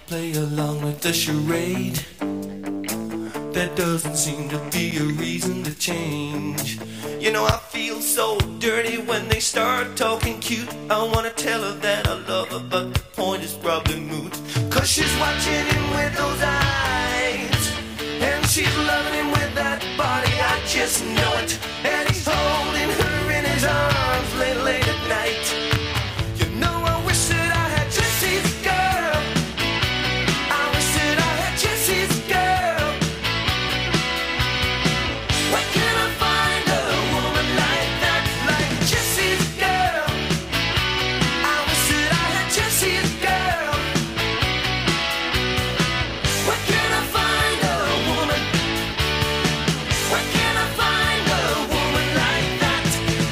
play along with the charade. There doesn't seem to be a reason to change. You know, I feel so dirty when they start talking cute. I wanna tell her that I love her, but the point is probably moot. Cause she's watching him with those eyes, and she's loving him with that body, I just know it. And he's holding her in his arms late at night. You know, I wish that I had Jesse's girl. I wish that I had Jesse's girl. Where can I find a woman like that, like Jesse's girl? I wish that I had Jesse's girl. Where can I find a woman? Where can I find a woman like that?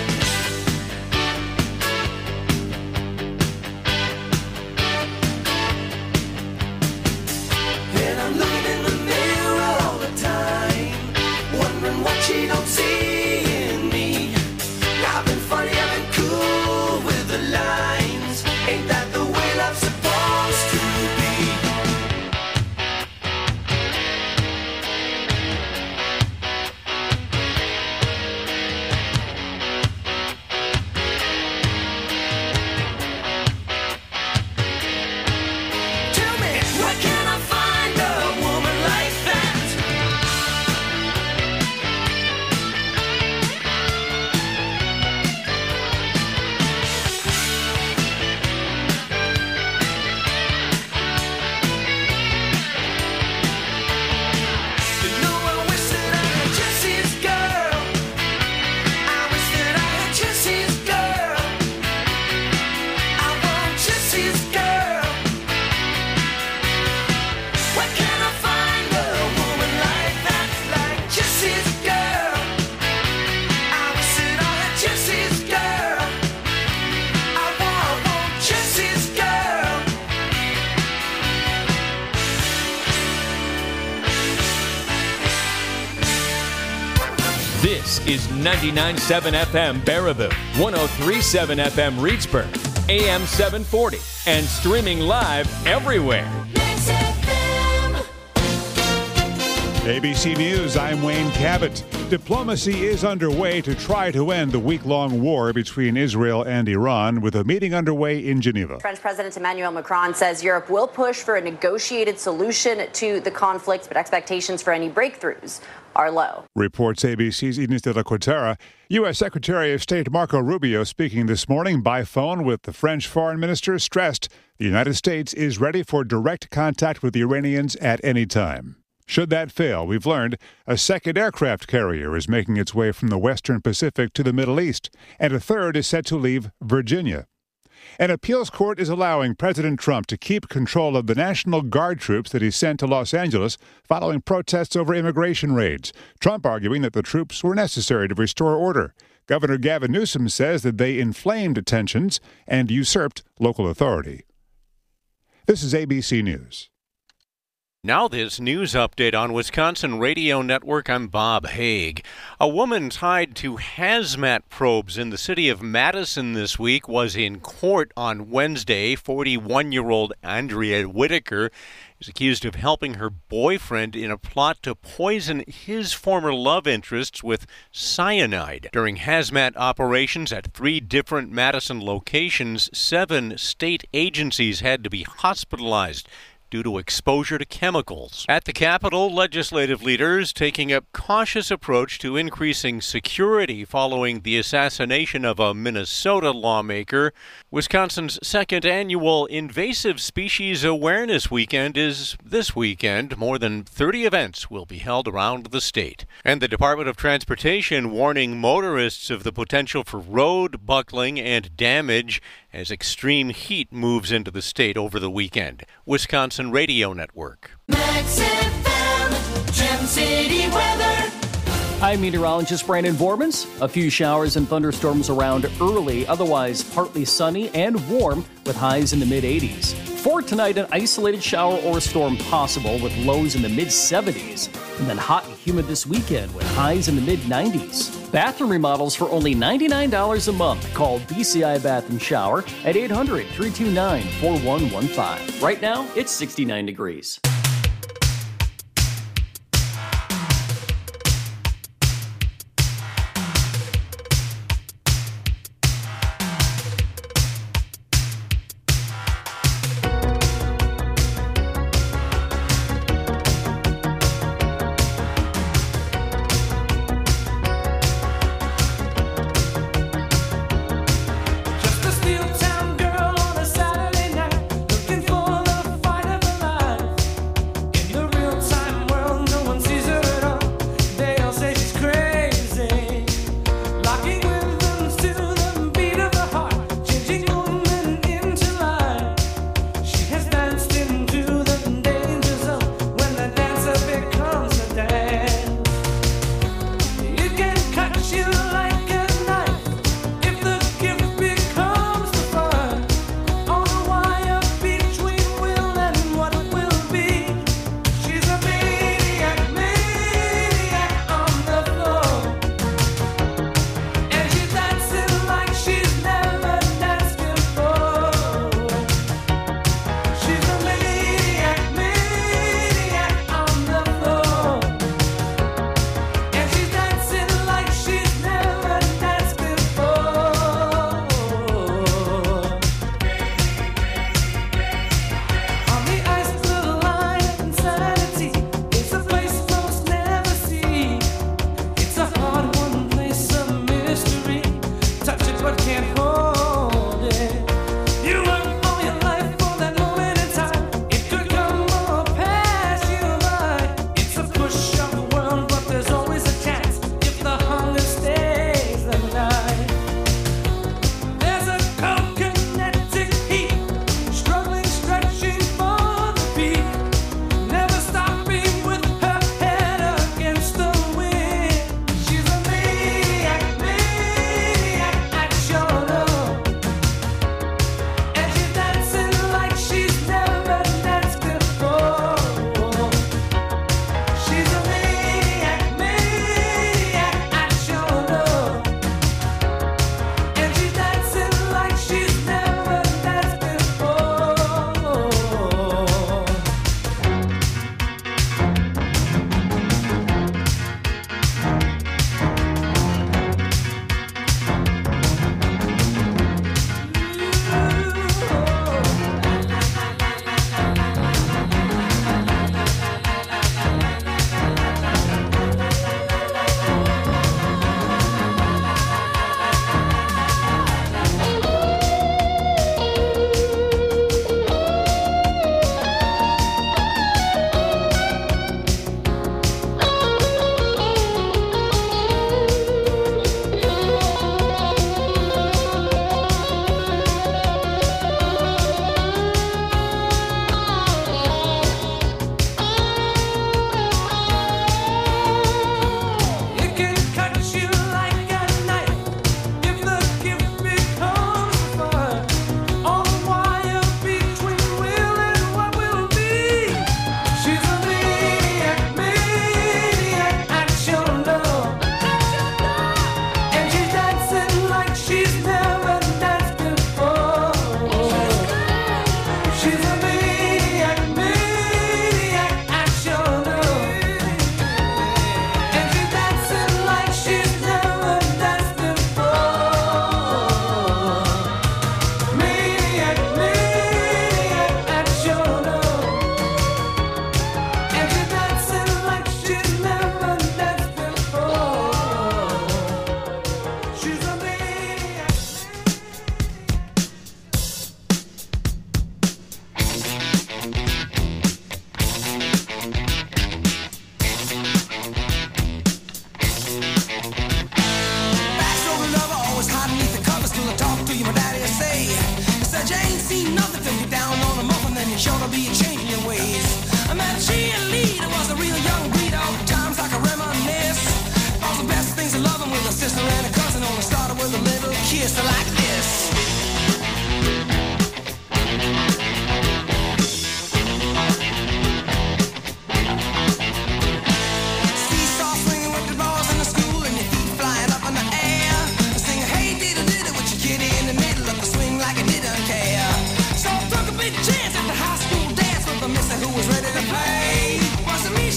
And I'm looking in the mirror all the time, wondering what she don't see in me. I've been funny, I've been cool with the lines. Ain't that the way love's supposed to be? Tell me, where can I find a woman like that? You know, I wish that I had Jesse's girl. I wish that I had Jesse's girl. I want Jesse's girl. Where can I find a woman like that, like Jesse's girl? I wish that I had Jesse's girl. I want Jesse's girl. This is 99.7 FM Baraboo, 103.7 FM Reedsburg, AM 740, and streaming live everywhere. ABC News, I'm Wayne Cabot. Diplomacy is underway to try to end the week-long war between Israel and Iran, with a meeting underway in Geneva. French President Emmanuel Macron says Europe will push for a negotiated solution to the conflict, but expectations for any breakthroughs are low. Reports ABC's Ines de la Cuetara. U.S. Secretary of State Marco Rubio speaking this morning by phone with the French foreign minister stressed the United States is ready for direct contact with the Iranians at any time. Should that fail, we've learned a second aircraft carrier is making its way from the Western Pacific to the Middle East, and a third is set to leave Virginia. An appeals court is allowing President Trump to keep control of the National Guard troops that he sent to Los Angeles following protests over immigration raids. Trump arguing that the troops were necessary to restore order. Governor Gavin Newsom says that they inflamed tensions and usurped local authority. This is ABC News. Now this news update on Wisconsin Radio Network. I'm Bob Haig. A woman tied to hazmat probes in the city of Madison this week was in court on Wednesday. 41-year-old Andrea Whitaker is accused of helping her boyfriend in a plot to poison his former love interests with cyanide. During hazmat operations at 3 different Madison locations, 7 state agencies had to be hospitalized due to exposure to chemicals. At the Capitol, legislative leaders taking a cautious approach to increasing security following the assassination of a Minnesota lawmaker. Wisconsin's second annual Invasive Species Awareness Weekend is this weekend. More than 30 events will be held around the state. And the Department of Transportation warning motorists of the potential for road buckling and damage as extreme heat moves into the state over the weekend. Wisconsin Radio Network. Max FM, Gem City weather. I'm meteorologist Brandon Vormans. A few showers and thunderstorms around early, otherwise partly sunny and warm with highs in the mid-80s. For tonight, an isolated shower or storm possible with lows in the mid-70s, and then hot and humid this weekend with highs in the mid-90s. Bathroom remodels for only $99 a month. Call BCI Bath and Shower at 800-329-4115. Right now, it's 69 degrees.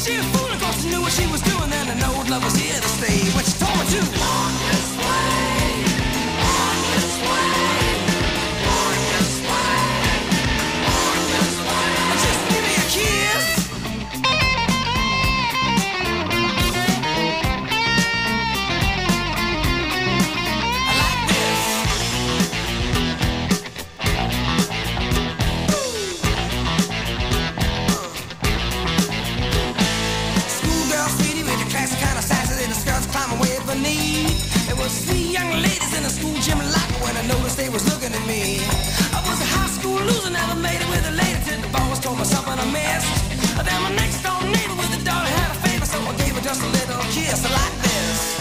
she was fooling, cause she knew what she was doing, and I know love was here to stay. When she told me to walk this way, walk this way, walk this way, walk this way. Just give me a kiss. I like this. Schoolgirl sweetie with the classic kind of sassy and the skirts climbing way beneath. There was 3 young ladies in the school gym locker when I noticed they was looking at me. I was a high school loser, never made it with a lady till the boss told me something I missed. Then my next door neighbor with a daughter had a favor, so I gave her just a little kiss like this.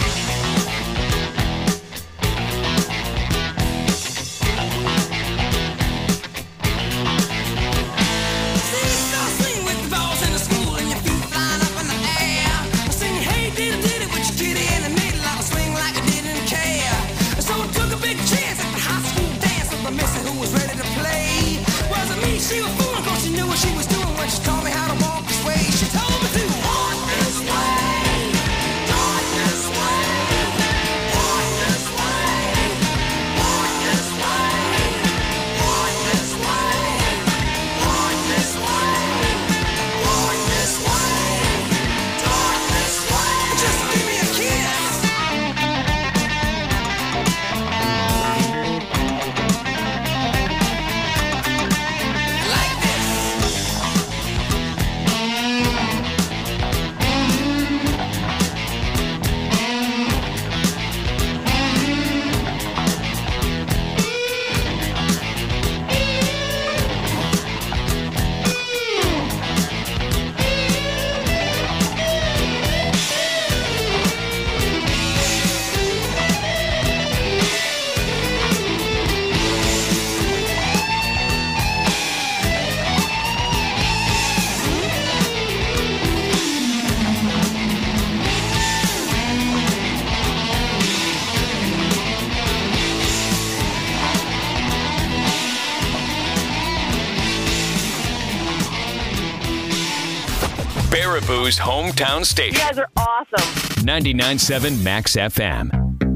See, start swinging with the balls in the school and your feet flying up in the air. Singing, hey, did it with your kitty, and it made a lot of swing like I didn't care. So I took a big chance at the high school dance with my missy who was ready to play. Wasn't me, she was fooling, cause she knew what she was doing when she taught me how to walk this way. She told me to walk this way, walk this way, walk this way, walk this way, walk this way, walk this way, walk this way, walk this way. Just give me a kiss. Like this. Baraboo's hometown You station. guys are awesome. 99.7 Max FM.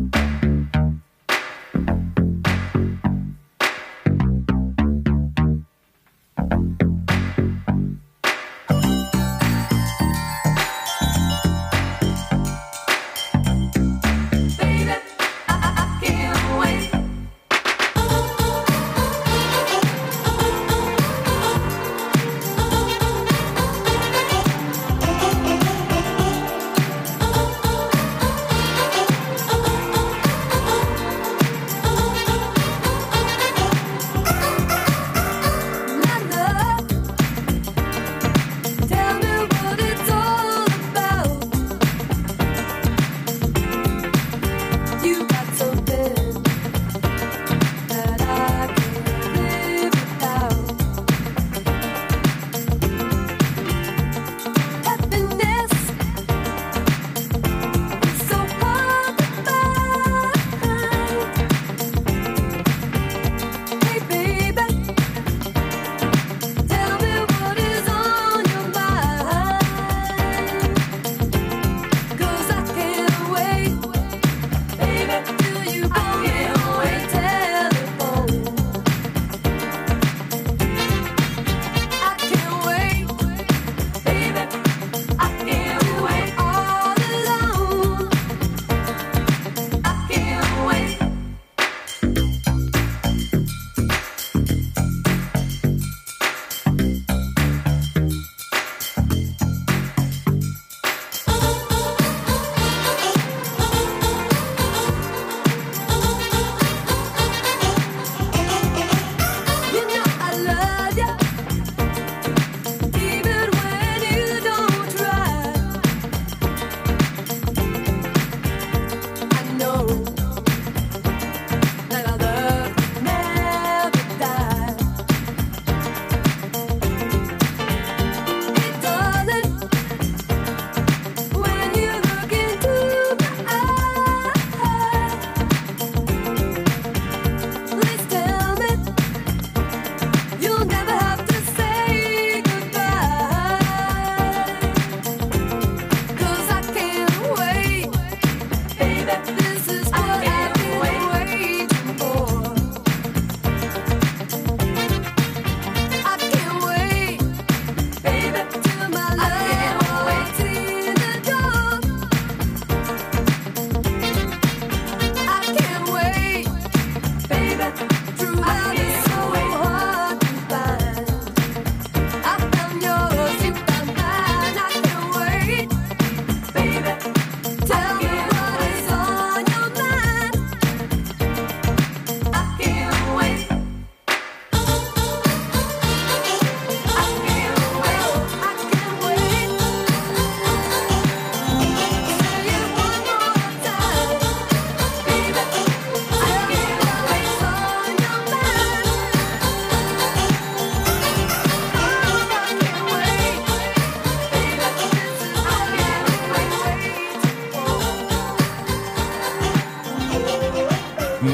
Baby, I can't wait. My love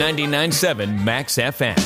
99.7 Max FM.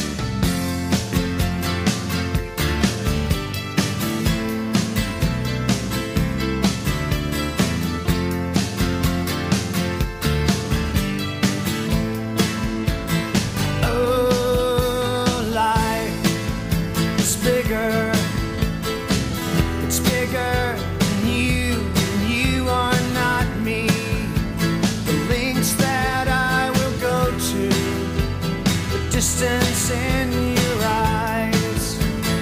Distance in your eyes.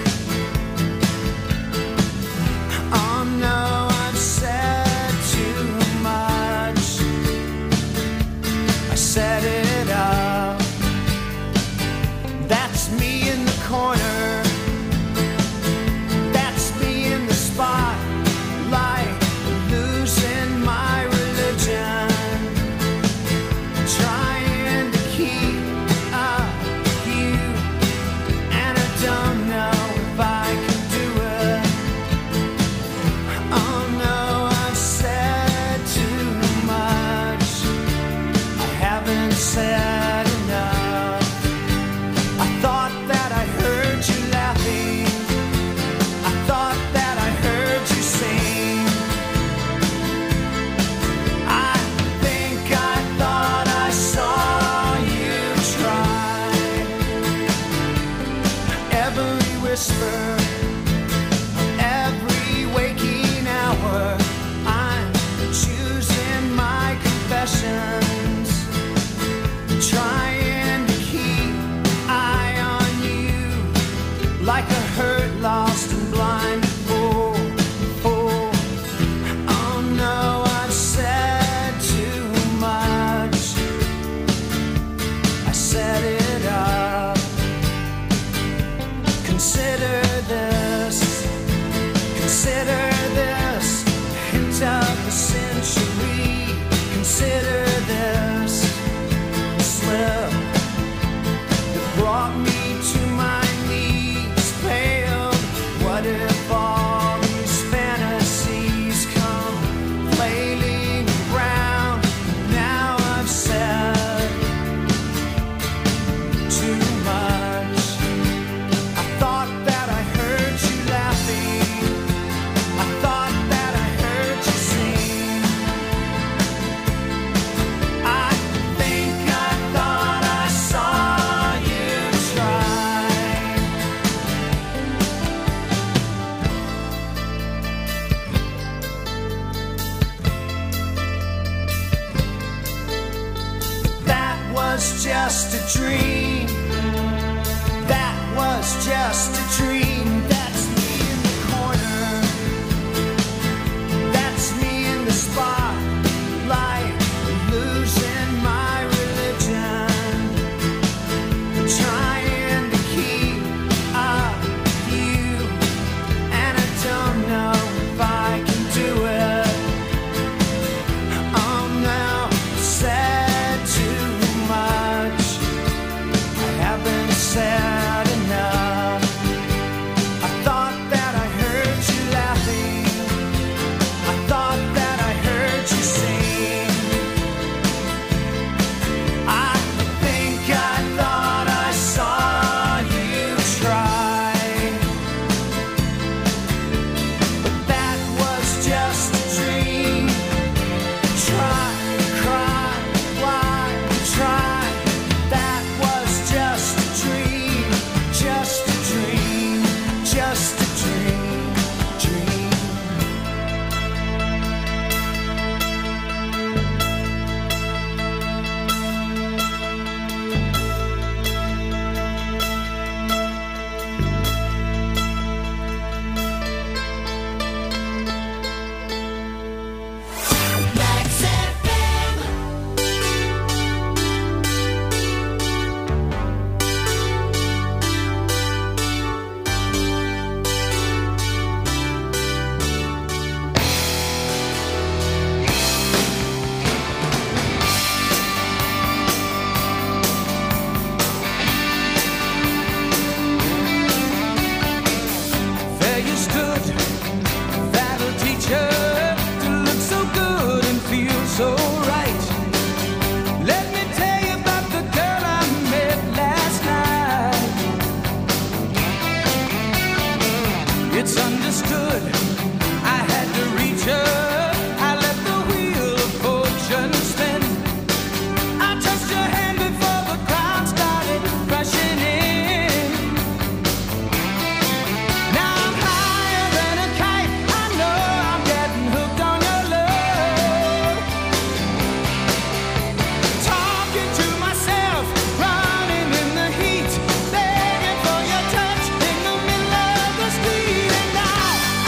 Oh no, I've said too much. I set it up. That's me in the corner. That's me in the spotlight, losing my religion. Trying to keep up. Don't know if I can do it. Oh no, I've said too much. I haven't said enough. I thought that I heard you laughing. I thought that I heard you sing. I think I thought I saw you try. Every whisper, every waking hour, I'm choosing my confessions, trying to keep eye on you, like a hurt, lost and blind fool. Oh no, I've said too much. I set it up. Consider this, hint of the century. Consider this slip that brought me to my knees, paled. What if all these fantasies come flailing around? Now I've said too much. I thought that I heard you laughing. I thought that I heard you sing. I think I thought I saw you try. That was just a dream. That was just a dream. That's me in the corner. That's me in the spotlight, losing my religion. Trying to keep up you, and I don't know if I can do it. Oh no, said too much. I haven't said enough. It's understood. I had to reach her. I let the wheel of fortune spin. I touched your hand before the crowd started rushing in. Now I'm higher than a kite. I know I'm getting hooked on your love. Talking to myself, running in the heat, begging for your touch in the middle of the street. And now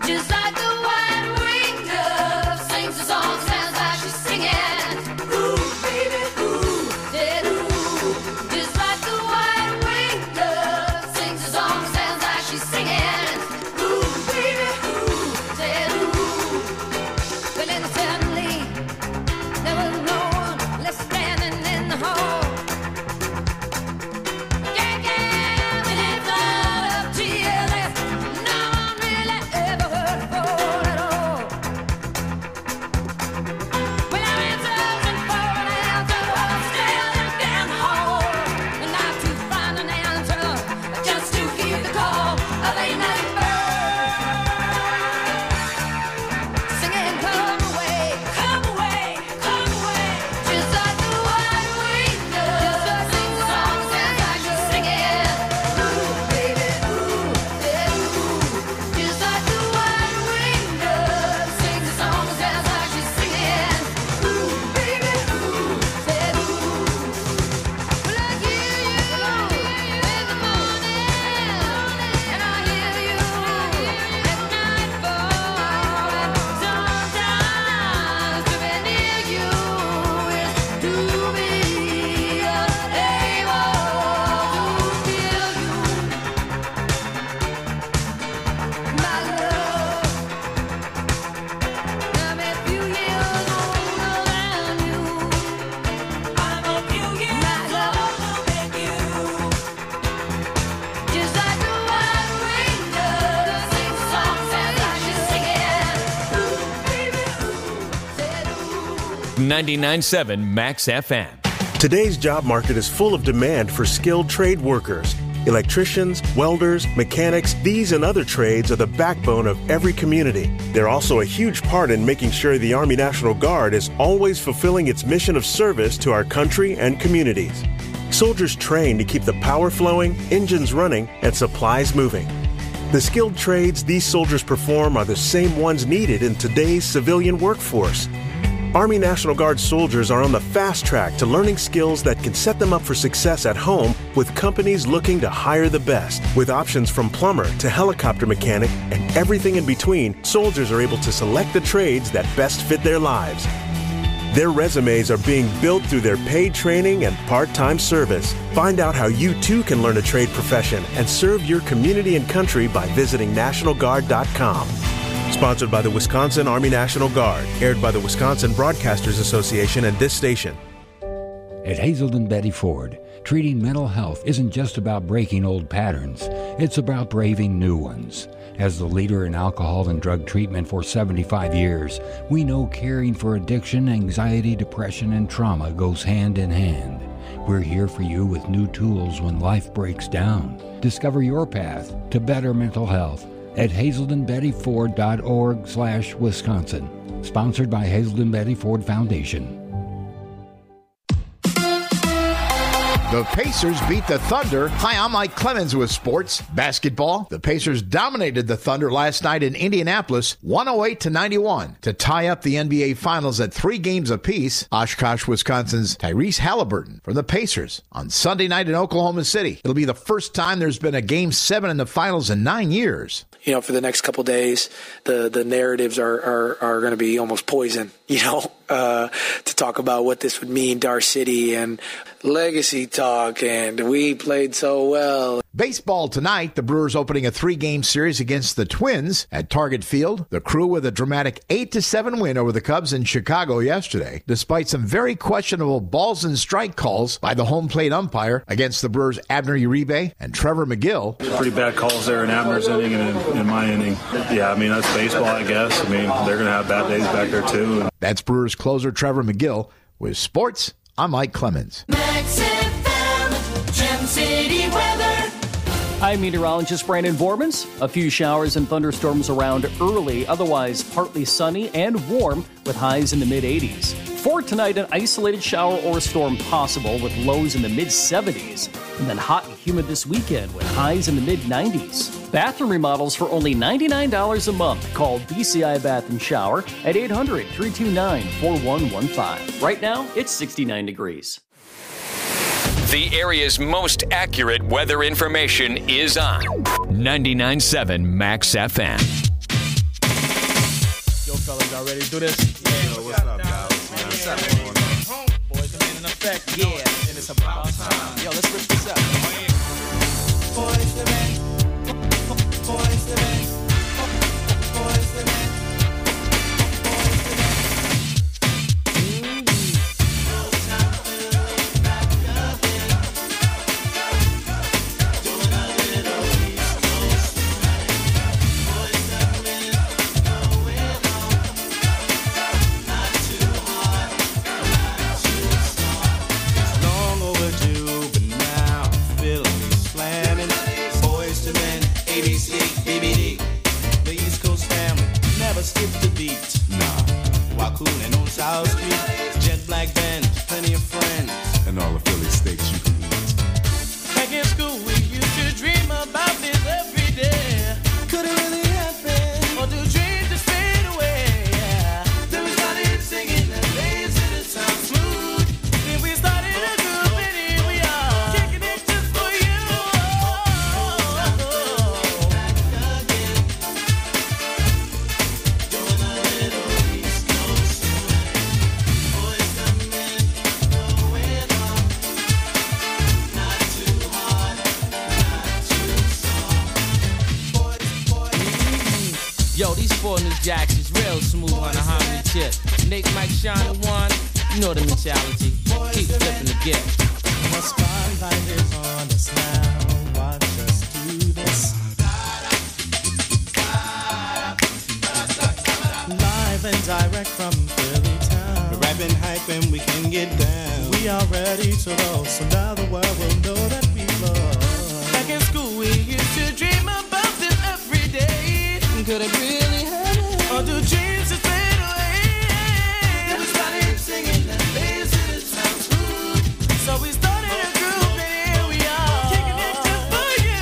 Just like the white-winged dove sings a song, sounds like she's singing. Ooh, baby, ooh, said ooh. Just like the white-winged dove sings a song, sounds like she's singing. Ooh, baby, ooh, said ooh. But then suddenly there was no one left standing in the hall. Yeah, and it flooded up tearless. No one really ever heard her fall at all. Well, I went searching for an answer, still down the hall, and not to find an answer, just to hear the call of a night bird singing, "Come away, come away, come away." Just like the white-winged dove sings a song, sounds like she's singing. Ooh, baby, ooh, yeah, ooh. Just like the white-winged dove sings a song, sounds like she's singing. Ooh, baby, ooh, yeah, ooh. Well, I hear you in the morning, and I hear you at nightfall. And sometimes to be near you is to be able to feel you, my love. I'm a few years older than you. I'm a few years older than you. Just like the white-winged dove sings a song, sounds like she's singing. Ooh, baby, ooh, said ooh. 99.7 Max FM. Today's job market is full of demand for skilled trade workers. Electricians, welders, mechanics, these and other trades are the backbone of every community. They're also a huge part in making sure the Army National Guard is always fulfilling its mission of service to our country and communities. Soldiers train to keep the power flowing, engines running, and supplies moving. The skilled trades these soldiers perform are the same ones needed in today's civilian workforce. Army National Guard soldiers are on the fast track to learning skills that can set them up for success at home with companies looking to hire the best. With options from plumber to helicopter mechanic and everything in between, soldiers are able to select the trades that best fit their lives. Their resumes are being built through their paid training and part-time service. Find out how you too can learn a trade profession and serve your community and country by visiting NationalGuard.com. Sponsored by the Wisconsin Army National Guard. Aired by the Wisconsin Broadcasters Association and this station. At Hazelden Betty Ford, treating mental health isn't just about breaking old patterns. It's about braving new ones. As the leader in alcohol and drug treatment for 75 years, we know caring for addiction, anxiety, depression, and trauma goes hand in hand. We're here for you with new tools when life breaks down. Discover your path to better mental health at hazeldenbettyford.org/Wisconsin. Sponsored by Hazelden Betty Ford Foundation. The Pacers beat the Thunder. Hi, I'm Mike Clemens with sports. Basketball. The Pacers dominated the Thunder last night in Indianapolis, 108-91, to tie up the NBA Finals at 3 games apiece. Oshkosh, Wisconsin's Tyrese Halliburton from the Pacers on Sunday night in Oklahoma City. It'll be the first time there's been a Game 7 in the Finals in 9 years. You know, for the next couple days, the narratives are going to be almost poison, to talk about what this would mean to our city and legacy talk, and we played so well. Baseball tonight, the Brewers opening a 3-game series against the Twins at Target Field. The Crew with a dramatic 8-7 win over the Cubs in Chicago yesterday, despite some very questionable balls and strike calls by the home plate umpire against the Brewers' Abner Uribe and Trevor McGill. Pretty bad calls there in Abner's inning and in my inning. Yeah, that's baseball, I guess. They're going to have bad days back there, too. That's Brewers closer Trevor McGill. With sports, I'm Mike Clemens. Max FM, Gem City weather. I'm meteorologist Brandon Vormans. A few showers and thunderstorms around early, otherwise partly sunny and warm with highs in the mid-80s. For tonight, an isolated shower or storm possible with lows in the mid-70s. And then hot and humid this weekend with highs in the mid-90s. Bathroom remodels for only $99 a month. Call BCI Bath and Shower at 800-329-4115. Right now, it's 69 degrees. The area's most accurate weather information is on 99.7 Max FM. Y'all ready to do this? Yo, what's up, guys? What's up, Boys come in effect. Yeah, and it's about time. Yo, let's rip this up. Boys the men. Boys the men. Boys the men. Skip the beat, nah. While coolin' on South Street, jet black band, plenty of friends, And all the Philly steaks you can eat. back in school, we used to dream about this every day. Could it really happen? Or do dreams just fade away? Then we started singing and dancing, it sounds smooth. Then we started a group and here we are, kicking it just for you. Yo, these 4 new jacks is real smooth on a harmony tip. Nick, Mike, Sean, and Juan, you know the mentality. Keep flipping the gift. The spotlight is on us now. Watch us do this. Live and direct from Philly town. We're rapping, hyping, we can get down. We are ready to roll, so now the world will know that we love. Back in school, we used to dream about this every day. Could it really happen? Or do dreams just fade away? Then we started singing and dancing, it sounds good. So we started a group and here we are, kicking it just for you.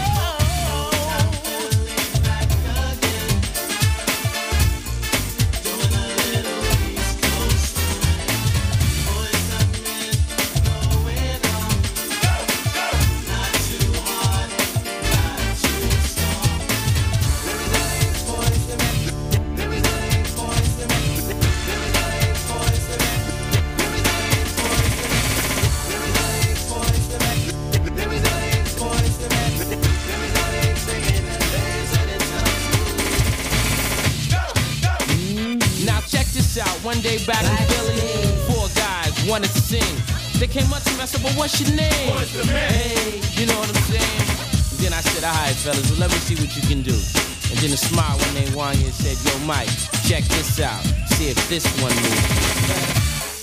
Now check this out. One day back in Philly, 4 guys wanted to sing. They came up to me, I said, well, what's your name? What's the man? Hey, you know what I'm saying? And then I said, all right, fellas, well, let me see what you can do. And then a smile when they won and said, yo, Mike, check this out. See if this one moves.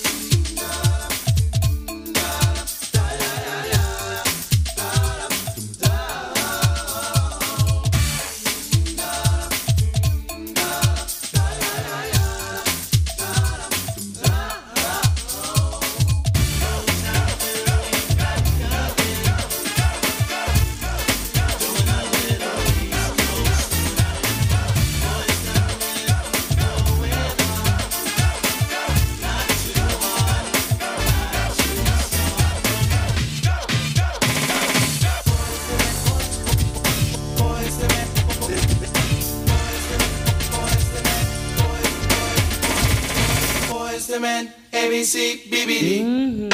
Boys the men, ABC, BBD.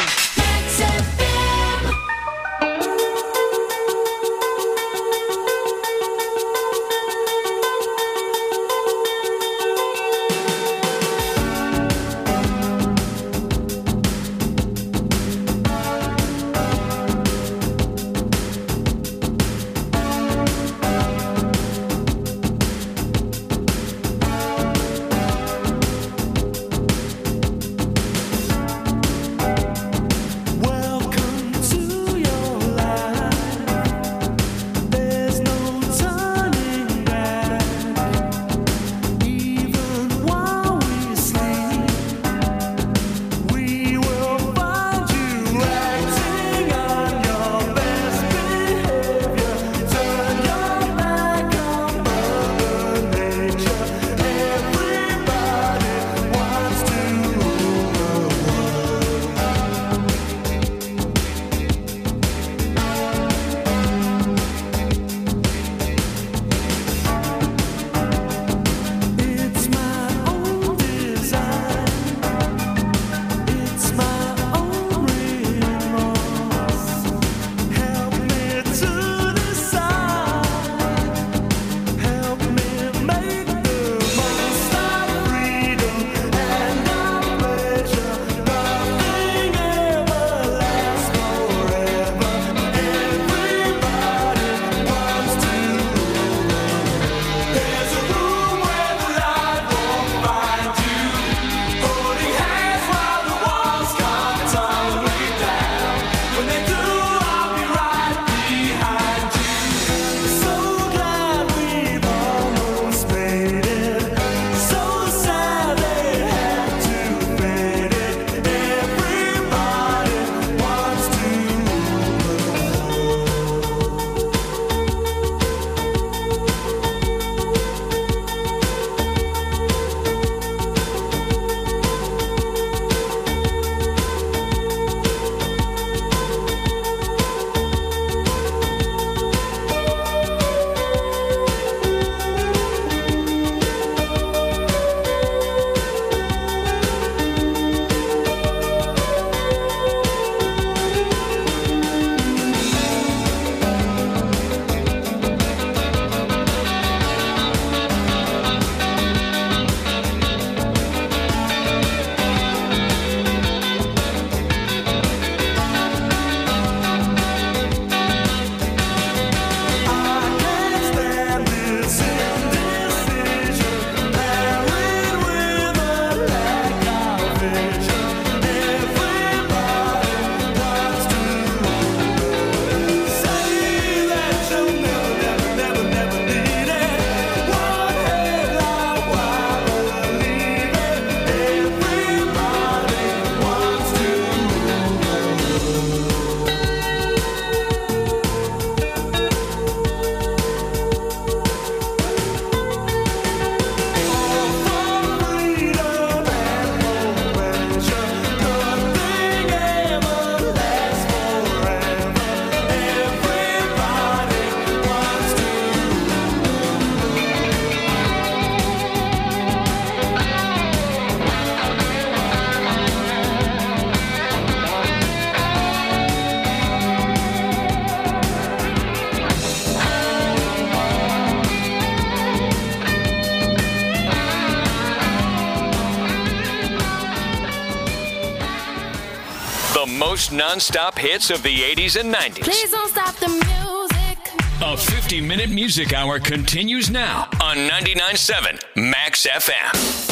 most non-stop hits of the 80s and 90s. Please don't stop the music. A 50-minute music hour continues now on 99.7 Max FM.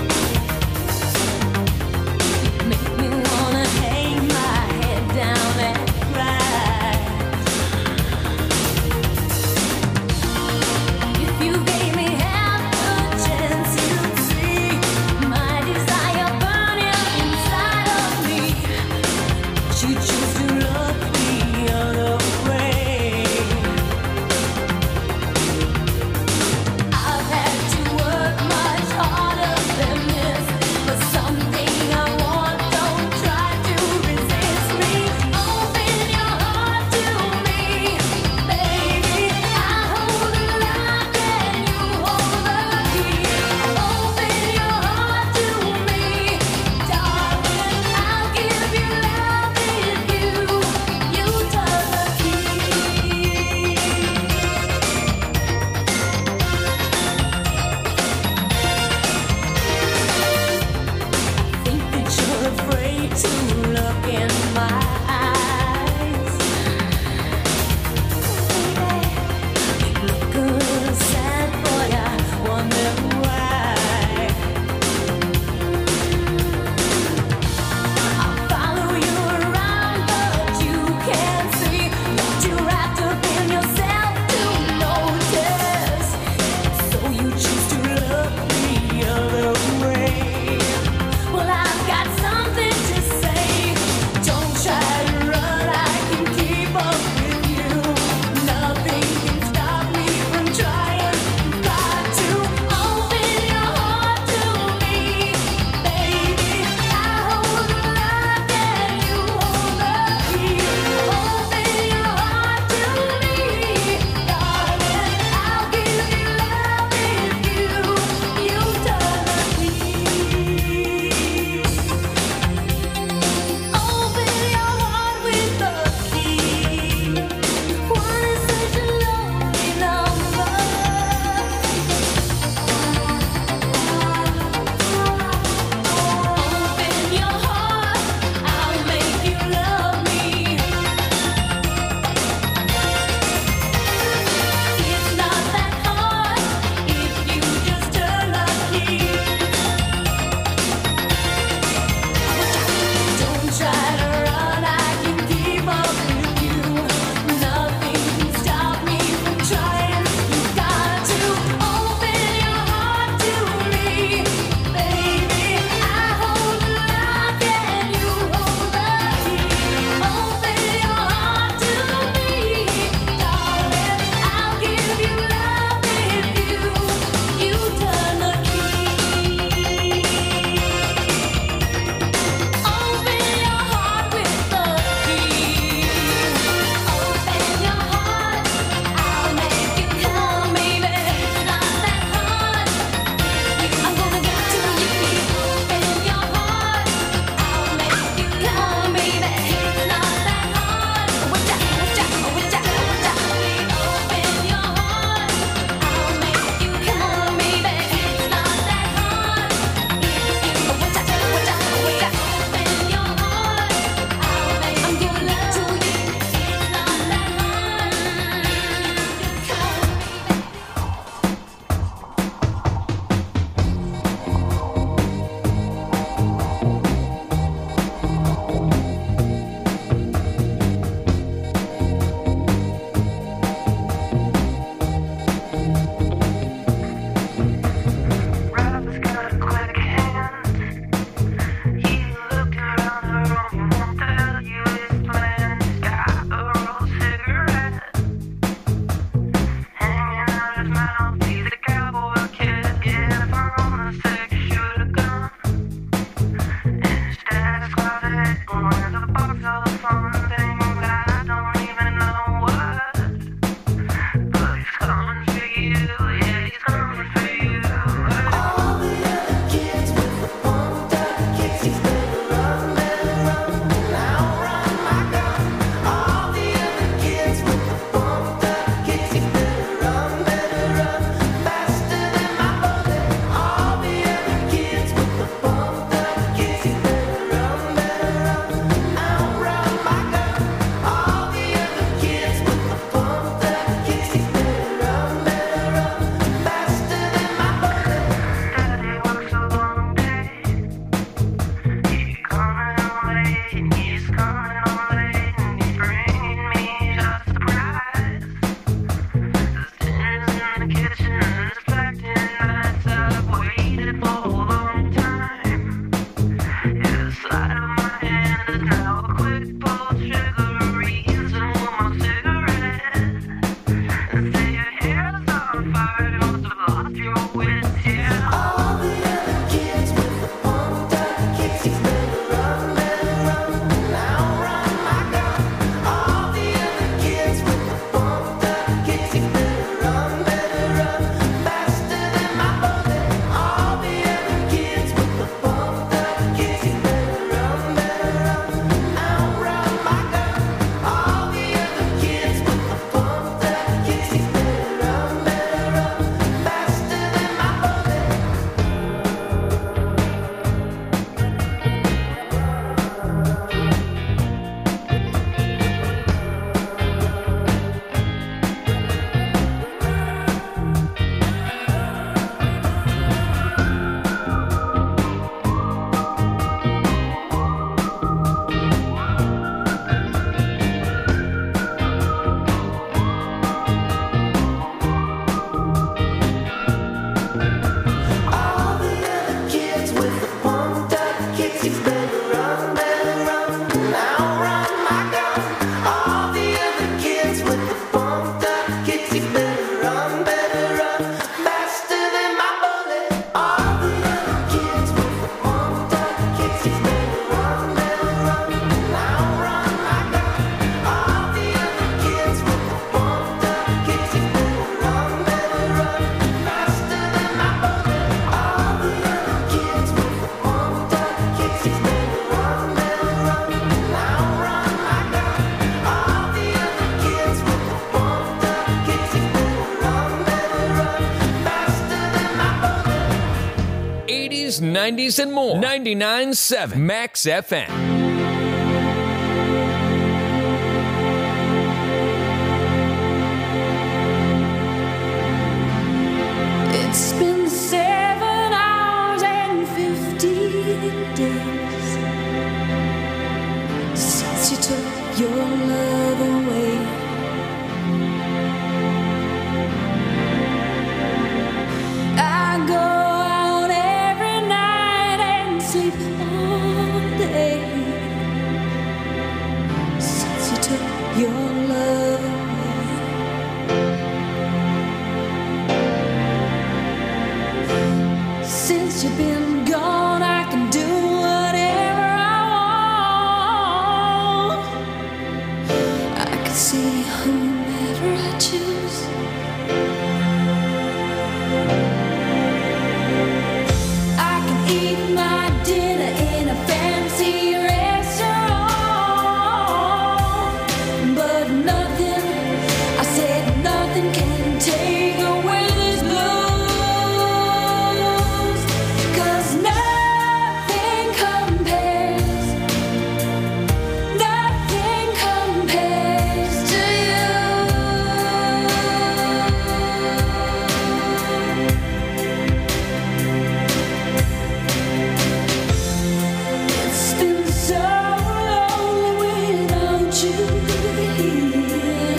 Make me wanna hang my head down. 80s, 90s, and more. 99.7 Max FM. It's been 7 hours and 50 days since you took your love away. I go out every night and sleep all day since you took your love away. Since you've been gone, I can do whatever I want. I can see whomever I choose. I can eat my dinner in a fancy restaurant, but nothing, I said nothing can take away this blues. 'Cause nothing compares, nothing compares to It's been so lonely without you here,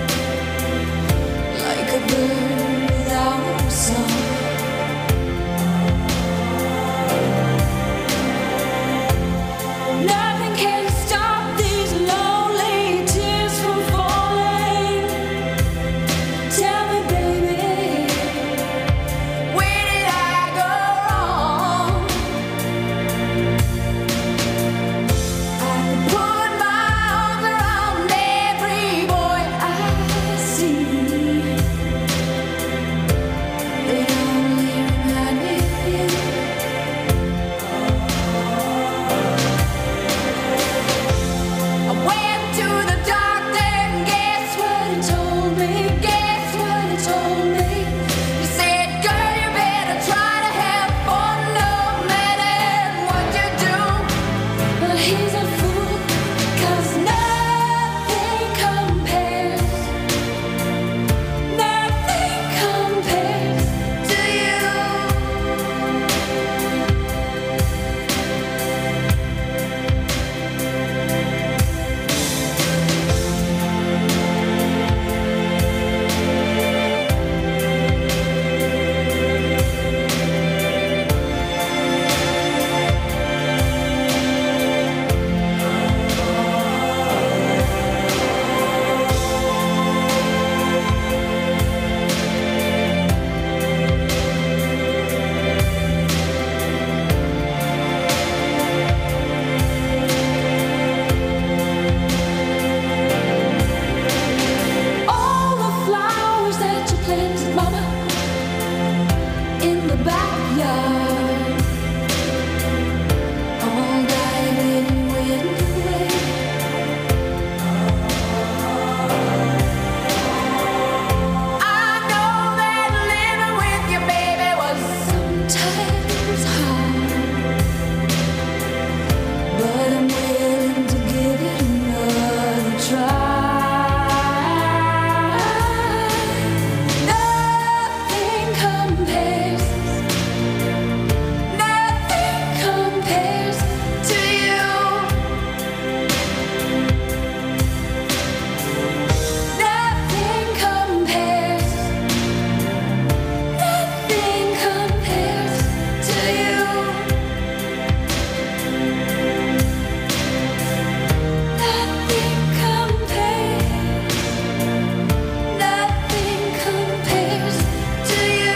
like a bird without a song. Nothing can stop these lonely tears from falling. Tell me, baby, where did I go wrong? I can put my arms around every boy I see. They only remind me of you. I went to the doctor and guess what he told me? Guess what he told me? He said, girl, you better try to have fun no matter what you do. But he's a fool, 'cause nothing compares, nothing compares to you. All the flowers that you planted, mama, in the backyard, all died when you went away. I know that living with you, baby, was sometimes hard, but I'm willing to give it another try. Nothing compares, nothing compares to you. Nothing compares, nothing compares to you. Nothing compares, nothing compares to you.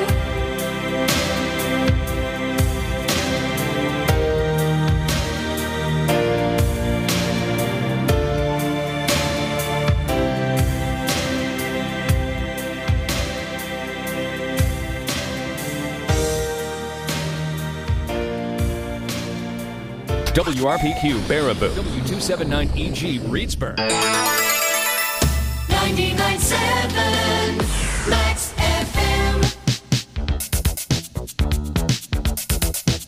WRPQ Baraboo, W279EG Reedsburg. 99.7 Max FM.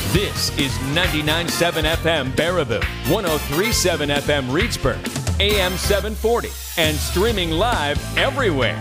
This is 99.7 FM Baraboo, 103.7 FM Reedsburg, AM 740, and streaming live everywhere.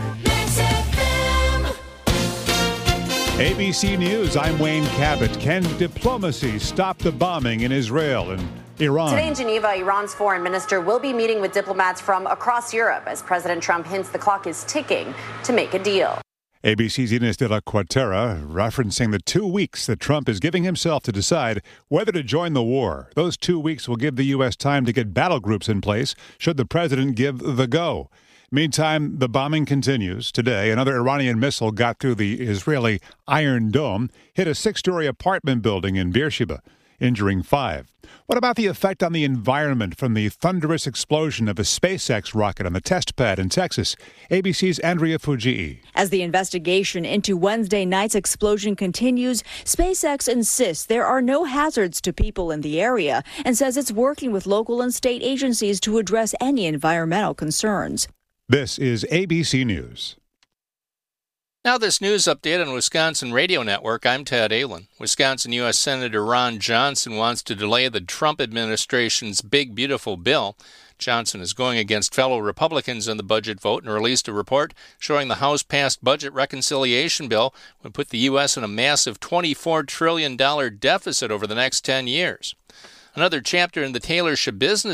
ABC News, I'm Wayne Cabot. Can diplomacy stop the bombing in Israel and Iran? Today in Geneva, Iran's foreign minister will be meeting with diplomats from across Europe as President Trump hints the clock is ticking to make a deal. ABC's Ines de la Cuartera referencing the 2 weeks that Trump is giving himself to decide whether to join the war. Those 2 weeks will give the U.S. time to get battle groups in place should the president give the go. Meantime, the bombing continues. Today, another Iranian missile got through the Israeli Iron Dome, hit a 6-story apartment building in Beersheba, injuring 5. What about the effect on the environment from the thunderous explosion of a SpaceX rocket on the test pad in Texas? ABC's Andrea Fujii. As the investigation into Wednesday night's explosion continues, SpaceX insists there are no hazards to people in the area and says it's working with local and state agencies to address any environmental concerns. This is ABC News. Now this news update on Wisconsin Radio Network. I'm Ted Allen. Wisconsin U.S. Senator Ron Johnson wants to delay the Trump administration's Big Beautiful Bill. Johnson is going against fellow Republicans in the budget vote and released a report showing the House-passed budget reconciliation bill would put the U.S. in a massive $24 trillion deficit over the next 10 years. Another chapter in the Taylor Shabusiness